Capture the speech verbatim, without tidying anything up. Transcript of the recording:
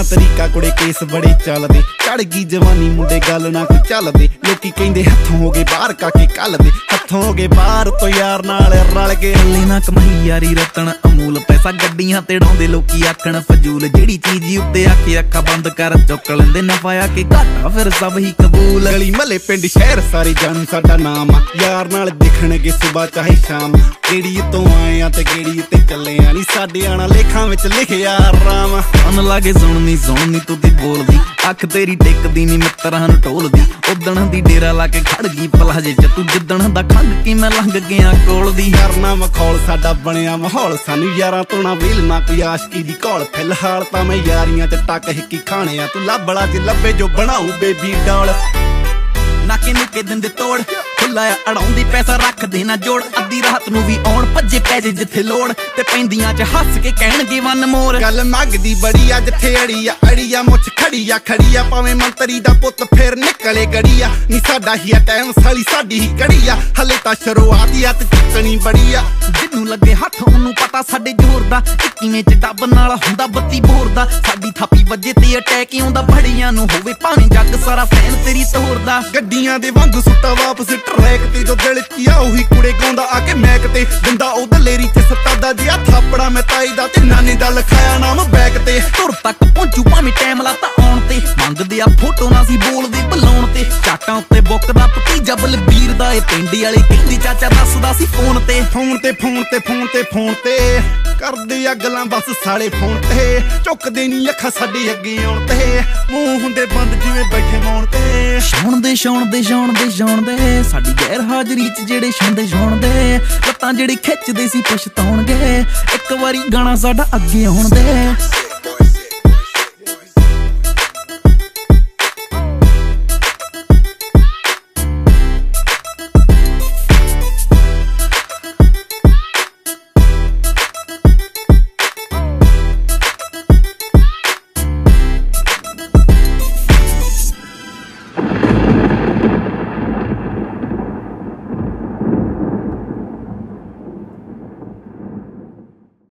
नया तरीका कुड़े केस बड़े चलदे चढ़ गई जवानी मुंडे गल ना कोई चलदे लोकी कहंदे हत्थों हो गए बाहर काके कल दे हत्थों हो गए बाहर तो यार नाल रल के हल्ले ना कमाई यारी रतन अमूल पैसा गड्डियां ते डाउंदे लोकी आखण फजूल जेड़ी चीज उत्ते आके अखा बंद कर चुक लेंदे नफा आके घाटा फिर सब ही कबूल गली महले पिंड शहर सारे जानू साडा नाम आ यार नाल दिखणगे सुबह चाहे शाम केड़ी तो आए आ ते केड़ी ते चले आ नी साडे आना लेखां विच लिखिया राम मन लागे सुणनी सुणनी तू दी बोलदी अख तेरी टेकदी नी मित्तरां नूं ढोलदी उदण दी डेरा ला के खड़ गई पलाजे च तू जिदण दा खंग की मैं लंघ गया कोल दी करना मखौल साडा बनिया माहौल सानू यारां तो ना वील ना कोई आशकी दी घोल फिलहाल तां मैं यारियां च टक हिक्की खाने आ तू लभड़ा जे लभे जो बनाऊ बेबी डॉल नाके नुके दिंदे तोड़ खुला अड़ाउंदी पैसा रख देना जोड़ अद्धी रात नूं भी आउण भज्जे पै जे जिथे लोड़ ते पैंदियां च हस के कहणगे वन मोर गल मंगदी बड़ी आ जिथे अड़ी आ अड़ी आ मुछ खड़ी आ खड़ी आ भावें मंतरी दा पुੱਤ फिर निकले गड़ी आ नी साडा ही टाइम साली साडी ही कड़ी आ हले तां शुरुआत आ ते चिकनी बड़ी आ जिन्नू लगे हत्थ ओनू पता साडे जोर दा इक्कीवें च डब नाल हुंदा बत्ती बोर दा साडी थापी वजे ते अटैक आउंदा बड़ियां नूं होवे भावें जग सारा फैन तेरी तोर दा गड्डियां दे वांगू सुट्टा वापस ट्रैक ते जो दिल च आ ओही कुड़े गाउंदा आके मैक ते दिंदा ओ दलेरी ते सत्ता दा जिया थापड़ा मैं ताई दा ते नानी दा लिखाया नाम बैक ते तुर तक पहुंचू भावें टाइम लाता आउण ते मंगदे आ फोटो ना सी बोलदे बुलाउण ते चाटां उत्ते बुकदा भतीजा बलबीर दा ए पिंडी वाले कहंदी चाचा दसदा सी फोन ते फोन ते फोन ते फोन ते फोन ते करदे आ गल्लां बस साले फोन ते झुकदे नी अखां साडे अगे आउण ते मूंह हुंदे बंद जिवें बैठे मौन ते छौणदे छौणदे छौणदे छौणदे साडी गैर हाजरी च जेड़े छौंदे छौणदे लत्तां जेड़े खिੱਚਦੇ ਸੀ पछताउणगे एक वारी गाना साडा अगे आउण दे।